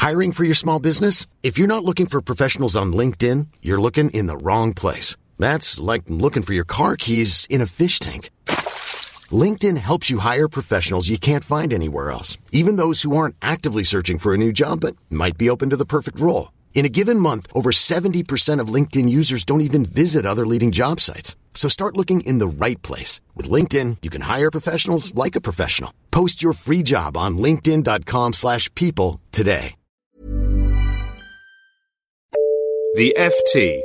Hiring for your small business? If you're not looking for professionals on LinkedIn, you're looking in the wrong place. That's like looking for your car keys in a fish tank. LinkedIn helps you hire professionals you can't find anywhere else, even those who aren't actively searching for a new job but might be open to the perfect role. In a given month, over 70% of LinkedIn users don't even visit other leading job sites. So start looking in the right place. With LinkedIn, you can hire professionals like a professional. Post your free job on linkedin.com/people today. The FT.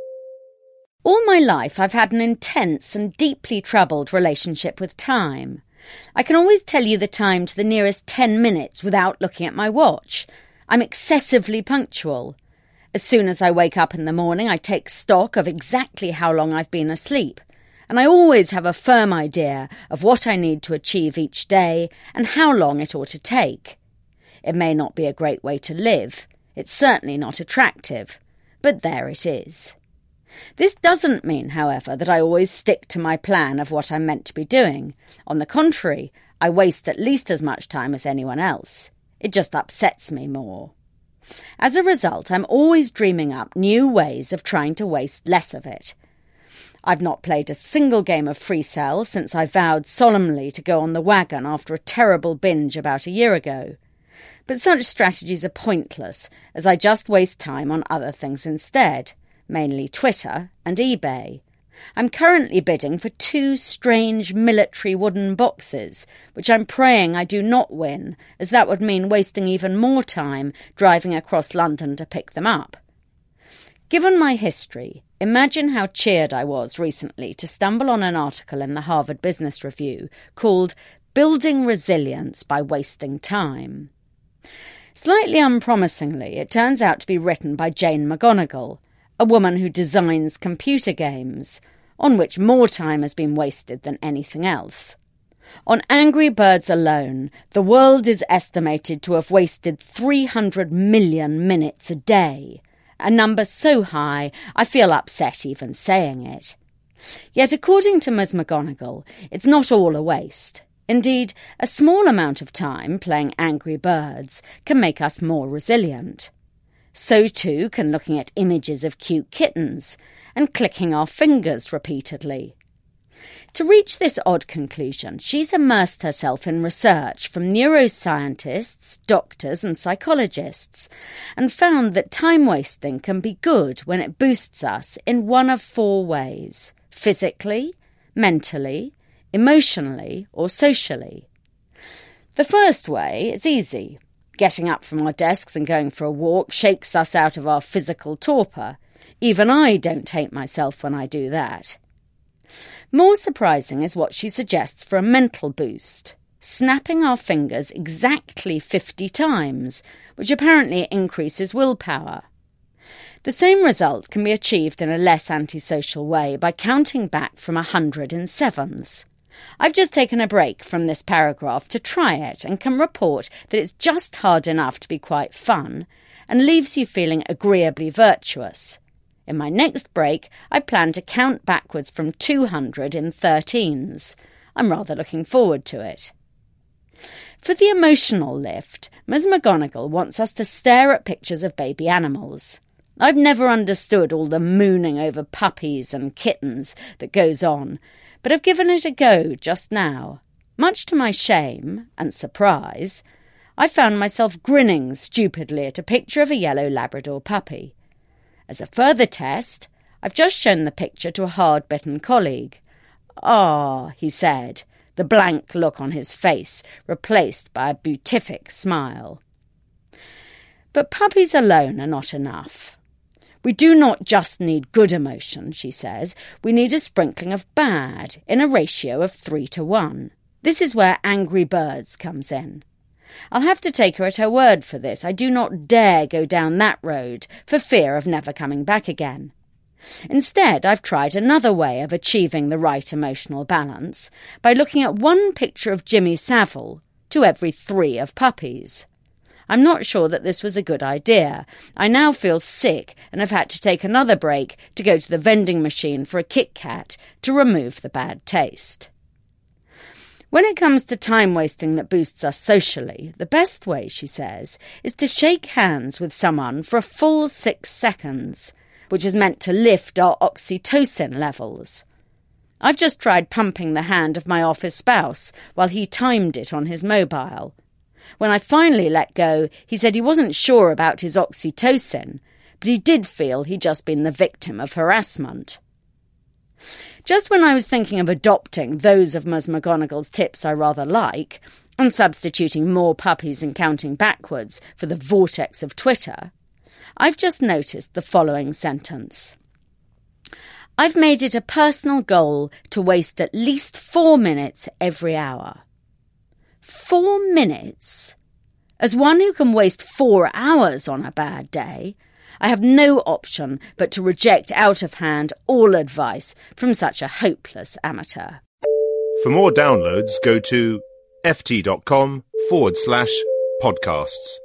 All my life, I've had an intense and deeply troubled relationship with time. I can always tell you the time to the nearest 10 minutes without looking at my watch. I'm excessively punctual. As soon as I wake up in the morning, I take stock of exactly how long I've been asleep, and I always have a firm idea of what I need to achieve each day and how long it ought to take. It may not be a great way to live. It's certainly not attractive, but there it is. This doesn't mean, however, that I always stick to my plan of what I'm meant to be doing. On the contrary, I waste at least as much time as anyone else. It just upsets me more. As a result, I'm always dreaming up new ways of trying to waste less of it. I've not played a single game of Free Cell since I vowed solemnly to go on the wagon after a terrible binge about a year ago. But such strategies are pointless, as I just waste time on other things instead, mainly Twitter and eBay. I'm currently bidding for 2 strange military wooden boxes, which I'm praying I do not win, as that would mean wasting even more time driving across London to pick them up. Given my history, imagine how cheered I was recently to stumble on an article in the Harvard Business Review called Building Resilience by Wasting Time. Slightly unpromisingly, it turns out to be written by Jane McGonigal, a woman who designs computer games, on which more time has been wasted than anything else. On Angry Birds alone, the world is estimated to have wasted 300 million minutes a day, a number so high I feel upset even saying it. Yet according to Ms McGonigal, it's not all a waste. Indeed, a small amount of time playing Angry Birds can make us more resilient. So too can looking at images of cute kittens and clicking our fingers repeatedly. To reach this odd conclusion, she's immersed herself in research from neuroscientists, doctors and psychologists, and found that time wasting can be good when it boosts us in one of 4 ways: physically, mentally, emotionally or socially. The first way is easy. Getting up from our desks and going for a walk shakes us out of our physical torpor. Even I don't hate myself when I do that. More surprising is what she suggests for a mental boost: snapping our fingers exactly 50 times, which apparently increases willpower. The same result can be achieved in a less antisocial way by counting back from 100 in sevens. I've just taken a break from this paragraph to try it and can report that it's just hard enough to be quite fun and leaves you feeling agreeably virtuous. In my next break, I plan to count backwards from 200 in 13s. I'm rather looking forward to it. For the emotional lift, Ms McGonigal wants us to stare at pictures of baby animals. I've never understood all the mooning over puppies and kittens that goes on, but I've given it a go just now. Much to my shame and surprise, I found myself grinning stupidly at a picture of a yellow Labrador puppy. As a further test, I've just shown the picture to a hard-bitten colleague. "Ah," he said, the blank look on his face replaced by a beatific smile. But puppies alone are not enough. We do not just need good emotion, she says. We need a sprinkling of bad in a ratio of 3 to 1. This is where Angry Birds comes in. I'll have to take her at her word for this. I do not dare go down that road for fear of never coming back again. Instead, I've tried another way of achieving the right emotional balance by looking at one picture of Jimmy Savile to every 3 of puppies. I'm not sure that this was a good idea. I now feel sick and have had to take another break to go to the vending machine for a Kit Kat to remove the bad taste. When it comes to time wasting that boosts us socially, the best way, she says, is to shake hands with someone for a full 6 seconds, which is meant to lift our oxytocin levels. I've just tried pumping the hand of my office spouse while he timed it on his mobile. When I finally let go, he said he wasn't sure about his oxytocin, but he did feel he'd just been the victim of harassment. Just when I was thinking of adopting those of Ms. McGonagall's tips I rather like, and substituting more puppies and counting backwards for the vortex of Twitter, I've just noticed the following sentence. I've made it a personal goal to waste at least 4 minutes every hour. 4 minutes? As one who can waste 4 hours on a bad day, I have no option but to reject out of hand all advice from such a hopeless amateur. For more downloads, go to ft.com/podcasts.